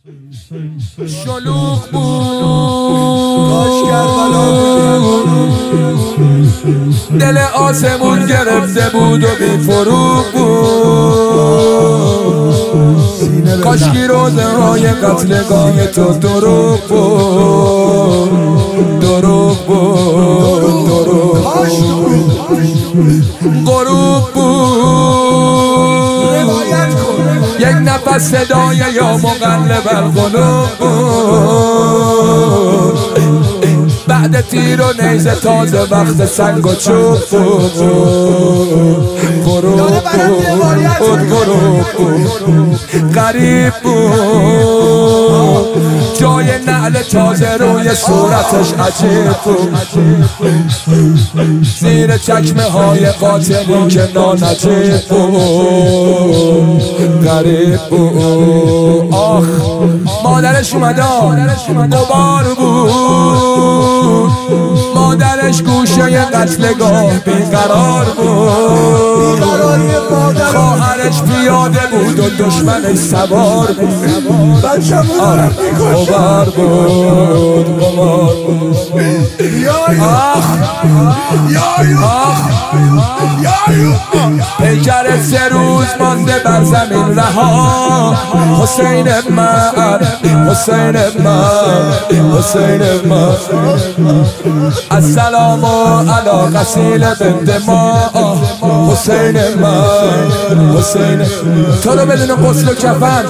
شلوغ بود دل آسمون گرفته بود و بی فروغ بود. کاشکی روزه های قتلگاه تو دروغ بود، دروغ بود، دروغ بود، غروب بود. یک نفس صدای یا مقلب القلوب بود. بعد تیر و نیزه تازه وقت سنگ و چوب بود. غروب بود، غروب بود، غریب بود. جای نعل تازه روی صورتش عجیب بود. زیر چکمه های قاتلی که نانجیب بود، غریب بود. آخ مادرش اومدان غبار بود. مادرش گوشه قتلگاه بیقرار بود. خواهرش پیاده بود و دشمنش سوار بود. غبار بود، غبار بود. آخ پیکر 3 روز مانده بر زمین رها. حسین من، حسین من، حسین من. السلام علی غسیل بنت ما. حسین من، حسین تو رو بدون غسل و کفن.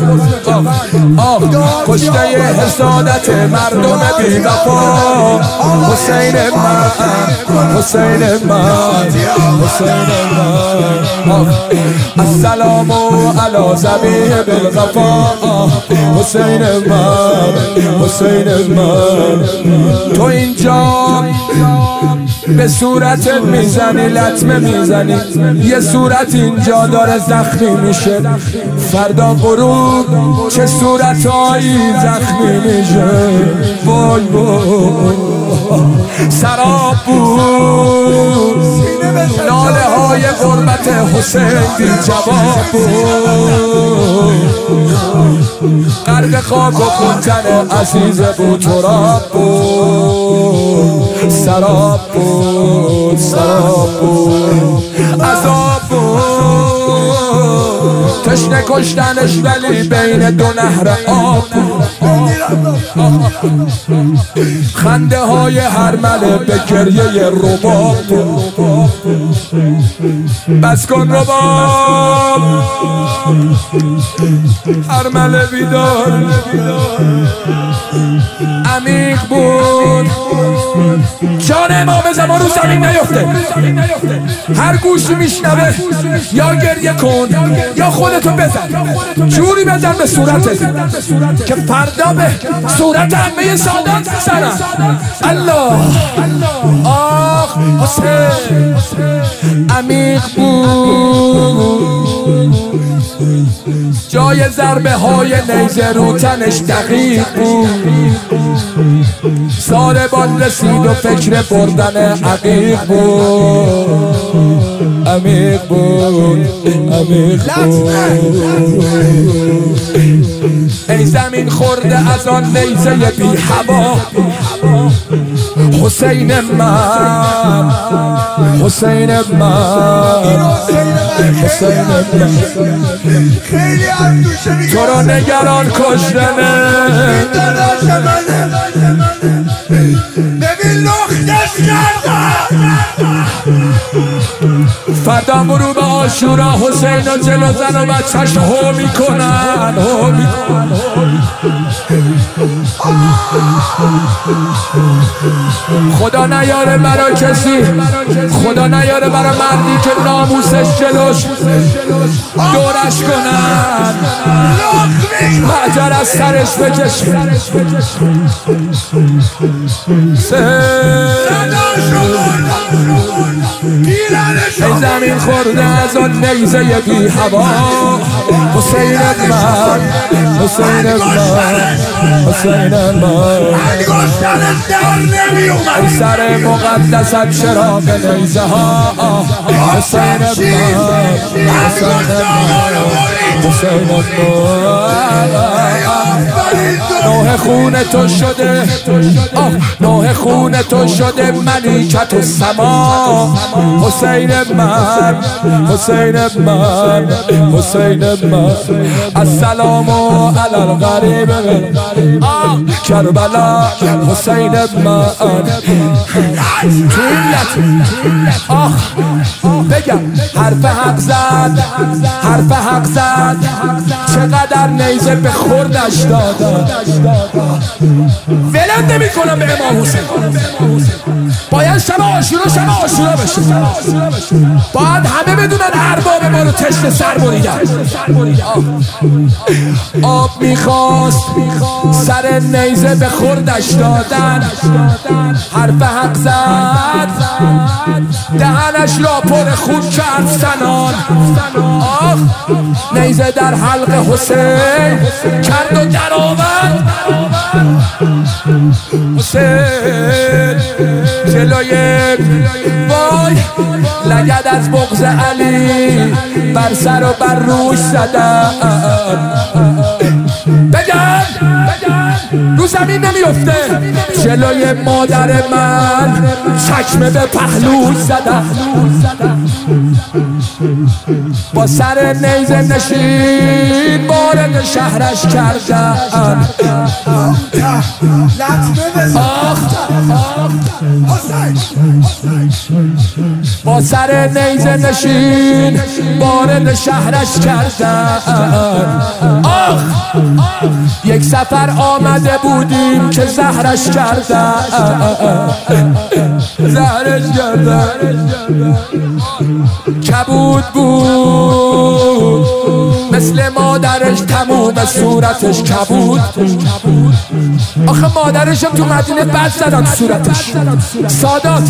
کشته حسادت مردم بی وفا. حسین من، حسین من، حسین من. السلام علی ذبیح بالغفا. حسین من، حسین من. تو اینجا به صورت میزنی، لطمه میزنی. یه صورت اینجا داره زخمی میشه. فردا غروب چه صورتایی زخمی میشه. وای وای سراب بود. ناله های غربت حسین بی جواب بود. غرق خاک و خونتن عزیز بود، تراب بود. سراب بود، سراب بود، عذاب بود. تشنه کشتنش ولی بین 2 نهر آب بود. خنده های هرمله به گریه رباب بود. بس کن رباب، هرمله بیدار. عمیق بود. جان امام زمان رو زمین نیفته. هر گوشی میشنوه یا گریه کن یا خودتو بزن. جوری بزن به صورتت که فردا به صورت همه سادات بزنن. الله آخ حسین. عمیق بود. جای ضربه های نیزه رو تنش دقیق بود. ساربان رسید و فکر بردن عقیق بود. عمیق بود، عمیق بود. ای زمین خورده از آن نیزه بی هوا. حسین من، حسین من، حسین من. تو رو نگران کشتنه. ببین لختش کردن. فردا غروب عاشورا حسین و جلو زن و بچهش هو میکنن، هو میکنن. خدا نیاره برا کسی، خدا نیاره برا مردی که ناموسش جلوش دورش کنن. حجر از سرش بکشن. ای زمین خورده از آن نیزه بی هوا. حسین من، حسین من، حسین من. ای سر مقدست چراغ نیزه ها. حسین من، حسین من، حسین من. نوح خون تو شده، نوح خون تو شده ملیکت السما. حسین من، حسین من، حسین من. السلام علی الغریب کربلا. حسین من بگم حرف حق زد، حرف حق زد. چقدر نیزه به خوردش دادم. ولم نمی کنم به امام حسین. باید شب عاشورا بشه. باید همه بدونن ارباب ما رو تشت سر بریدن. آب میخواست سر نیزه به خوردش دادن. حرف حق زد، دهنش را پر خون کرد سنان. نیزه در حلق حسین کرد و در آورد. حسین جلوی وای لگد از بغض علی بر سر و بر روش زدن. بگن رو زمین نمیفته. جلوی مادر من چکمه به پهلوش زدن. با سر نیزه نشین وارد شهرش کردن. با سر نیزه نشین وارد شهرش کردن. یک سفر آمده بودیم که زهرش کردن. زهرش کردن. کبود بود مثل مادرش، تموم صورتش کبود. آخه مادرشم تو مدینه بد زدن صورتش. سادات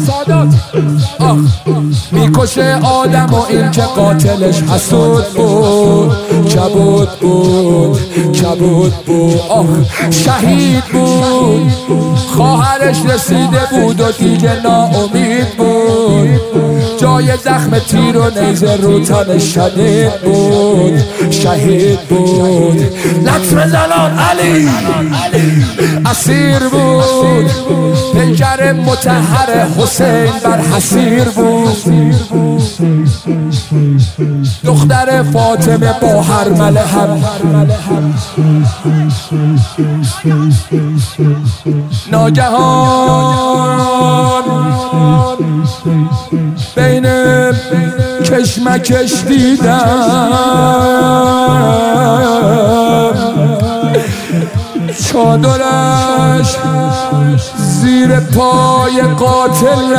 میکشه آدم و این که قاتلش حسود بود. کبود بود، کبود بود. شهید بود. خواهرش رسیده بود و دیگه ناامید بود. جای زخم تیر و نیزه رو تنش شدید بود. شهید بود. لطم زلال علی اسیر بود. پیکر مطهر حسین بر حسیر بود. دختر فاطمه با هرمله هم. ناگهان بین کشمکش دیدم چادرش زیر پای قاتل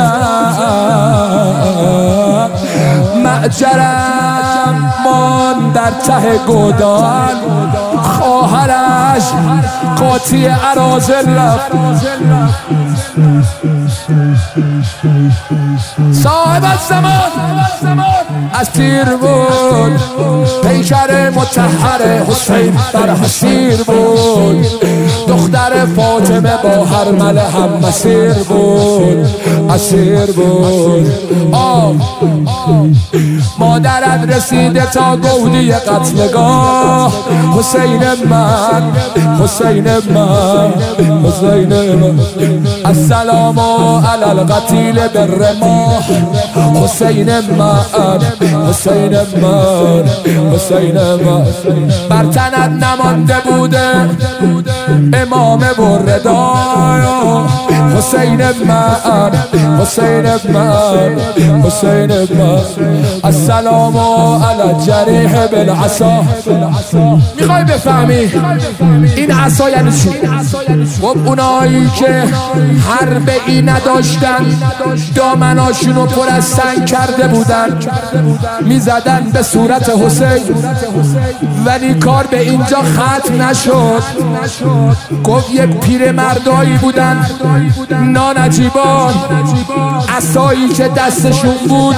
معجرم مان در ته گودان. خواهرش قاطی اراذل رفت. صاحب الزمان از تیر بود. پیکر مطهر حسین بر حسیر بود. دختر فاطمه با هرمله هم مسیر بود. اسیر بود. مادرت رسیده تا گودی قتلگاه. حسین من، حسین من، حسین من. السلام علی القتیل بالرماح. حسین من، حسین من، حسین من. بر تنت نمانده بوده امام بردا. حسین من، حسین من، حسین من. السلام علی الجریح بالعصا. میخوای بفهمی این عصا یعنی چی؟ خب اونایی که حرب ای نداشتن دامناشونو پر از سنگ کرده بودن میزدن به صورت حسین، ولی کار به اینجا ختم نشد. گفت یک پیر مردایی بودن نانجیبان، عصایی که دستشون بود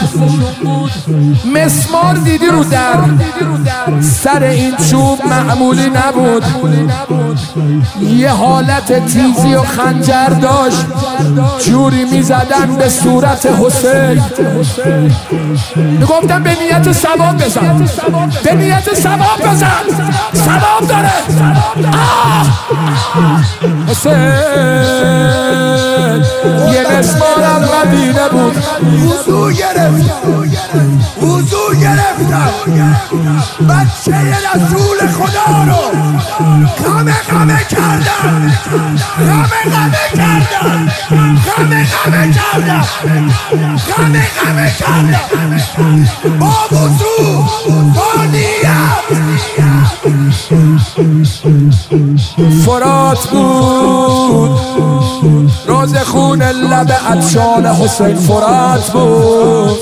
مسمار دیدی رو در سر این چوب معمولی نبود، یه حالت تیزی و خنجر داشت. جوری میزدن به صورت حسین. میگفتن به نیت ثواب بزن، به نیت ثواب بزن، ثواب داره. حسین یه مسمارم مدینه بود وضو گرفتم بچه رسول خدا رو غمه کردم با وضو با نیت فرات بود روز خون لب عطشان حسین فرات بود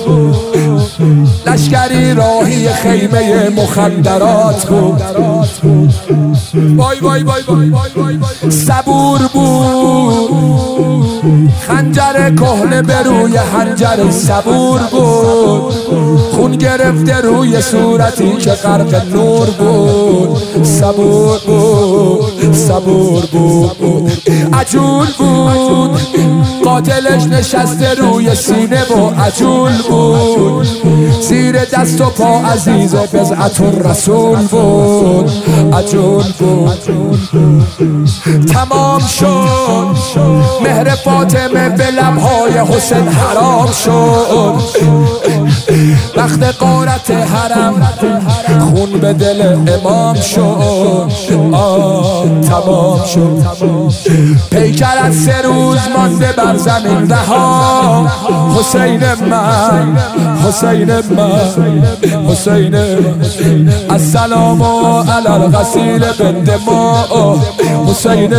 لشکری راهی خیمه مخدرات بود صبور بود خنجر کهنه به روی حنجر صبور بود خون گرفته روی صورتی که غرق نور بود صبور بود عجول بود قاتلش نشسته روی سینه و عجول بود زیر دست و پا عزیز و بضعت الرسول بود عجول بود تمام شد مهر فاطمه به لبهای حسین حرام شد وقت غارت حرم خون به دل امام شد تمام شد پیکر از 3 روز مانده بر زمین رها حسین من السلام علی الغسیل بالدماء حسین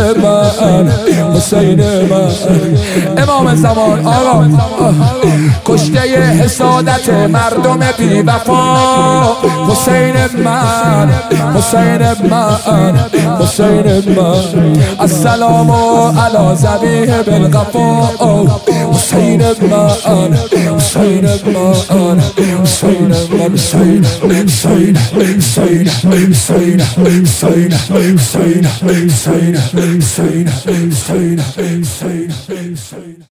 من امام زمان آقا کشته حسادت مردم بی وفا حسین من السلام علی ذبیح بالغفا حسین من